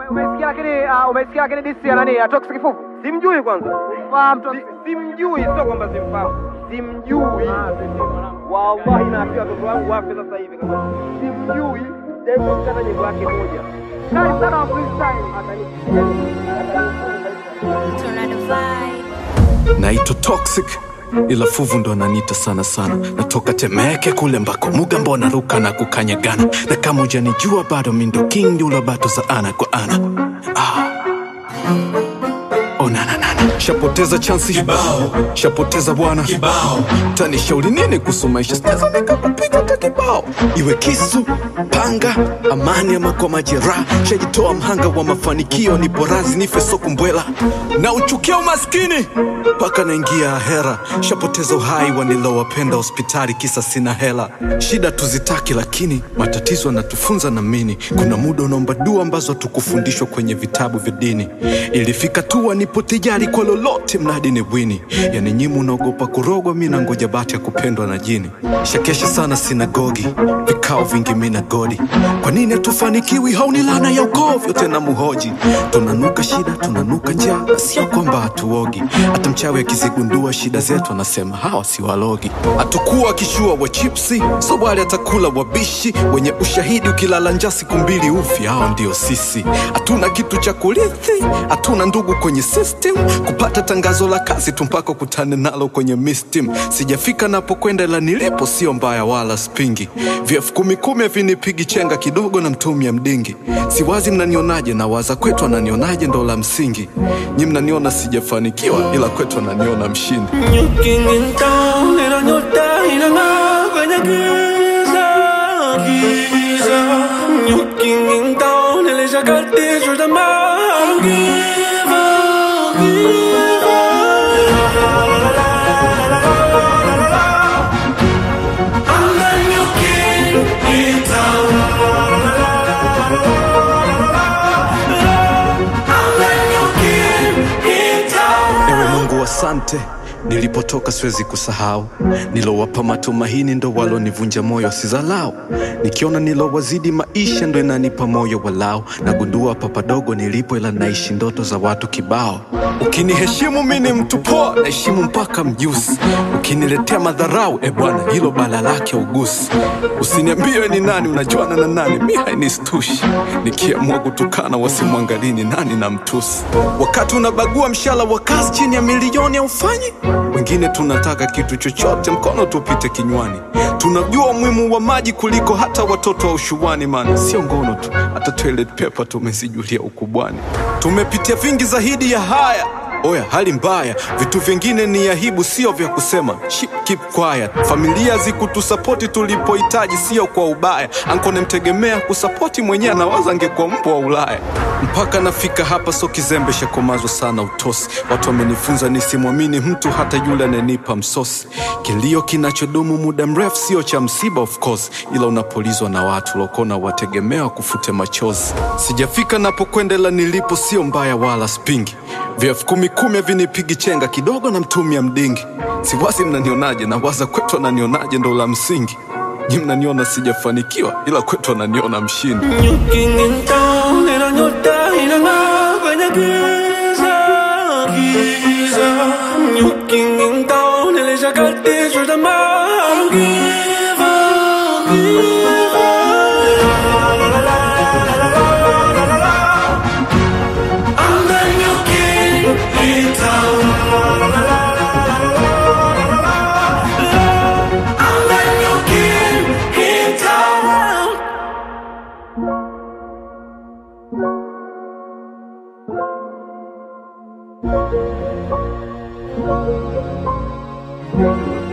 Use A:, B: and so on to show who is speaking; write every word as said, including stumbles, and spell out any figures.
A: Umesikia lakini umesikia lakini disi nani Toxic kifufu?
B: Simjui kwanza.
A: Fahamu Toxic.
B: Simjui, sio kwamba simfahamu. Simjui. Wallahi na pia watoto wangu wapi sasa hivi kama simjui. Demo kata nyimbo yake moja.
A: Kali sana freestyle.
C: Tornado vibe.
D: Naitwa Toxic ila fuvu ndo ananiita sana sana. Natoka Temeke kule mbako muga mbona ruka na kukanyagana. Na kama hujanijua bado mi ndo king yula bato za ana kwa ana. Ah. Oh na na na na. Shapoteza chansi kibao, shapoteza bwana kibao. Tani shauri nini kusumaisha steza nikakupiga hata kibao. Iwe kisu, panga, amani ama kwa majeraha. Shajitoa mhanga wa mafanikio ni porazi nife soku mbwela. Na uchukia umaskini paka naingia ahera. Shapoteza uhai wanilowapenda hospitali kisa sina hela. Shida tuzitaki lakini matatizo yanatufunza na mini. Kuna muda unaomba dua ambazo tukufundishwa kwenye vitabu vya dini. Ilifika tu nipo tijari kwa lolote mnadi ni wini. Yani nyimu unaogopa kurogwa mina ngoja bati ya kupendwa na jini. Shakesha sana sinagogi, vikao vingi mina godi. Kwa nini hatufanikiwi hauni lana ya ukovyo tena muhoji. Tunanuka shida, tunanuka njaa, na sio kwamba hatuogi. Hata mchawi akizigundua shida zetu anasema hawa si walogi. Hatukuwa kishua wa chipsi, so wale atakula wabishi. Wenye ushahidi ukilala njaa siku mbili ufi, hao ndio sisi. Hatuna kitu cha kurithi, hatuna ndugu kwenye system. Kupata tangazo la kazi tumpaka kutane nalo kwenye mistim. Sijafika napokwenda ila nilipo sio mbaya wala spingi. Vyefu kumi kumi vinipigi chenga kidogo na mtumia mdingi. Siwazi mnanionaje na waza kwetu ananionaje ndo la msingi. Nyi mnaniona sijafanikiwa ila kwetu ananiona mshindi.
E: Looking in town ila nyota inang'aa kwenye giza giza. Looking in town nilishakatishwa tamaa.
D: Asante, nilipotoka siwezi kusahau. Nilowapa matumaini ndo walo nivunja moyo sizalao. Nikiona nilowazidi maisha ndo inanipa moyo walao. Nagundua papadogo nilipo ila naishi ndoto za watu kibao. Ukiniheshimu mini mtu poa, naheshimu mpaka mjusi. Ukiniletea madharau, e bwana hilo bala lake ugusi. Usiniambie ni nani unajuana na nani, mi hainistushi. Nikiamua kutukana wasimwangalini nani na mtusi. Wakati unabagua mshala wa kazi chini ya milioni ya ufanyi. Wengine tunataka kitu chochote mkono tupite kinywani. Tunajua umuhimu wa maji kuliko hata watoto wa ushuani man. Sio ngono tu, hata toilet paper tumesijulia ukubwani. Tumepitia vingi zaidi ya haya. Oya hali mbaya, vitu vingine ni aibu sio vya kusema. Ship keep quiet. Familia zikutusapoti tulipohitaji sio kwa ubaya. Anko nemtegemea kusapoti mwenyewe anawaza angekuwa mbwa wa Ulaya. Mpaka nafika hapa so kizembe shakomazwa sana utosi. Watu wamenifunza nisimwamini mtu hata yule ananipa msosi. Kilio kinachodumu muda mrefu sio cha msiba of course. Ila unapolizwa na watu lokona wategemea kufute machozi. Sijafika napokwenda ila nilipo sio mbaya wala spingi. Vyefu kumi kumi vinipigi chenga kidogo na mtumia mdingi. Siwazi mnanionaje na waza kwetu ananionaje ndo la msingi. Nyi mnaniona sijafanikiwa ila kwetu ananiona mshindi.
E: Looking in town ila nyota inang'aa kwenye giza giza. Looking in town nilishakatishwa tamaa. Give up, give up. I'm the new king in town. I'm the new king in town.
A: Thank you.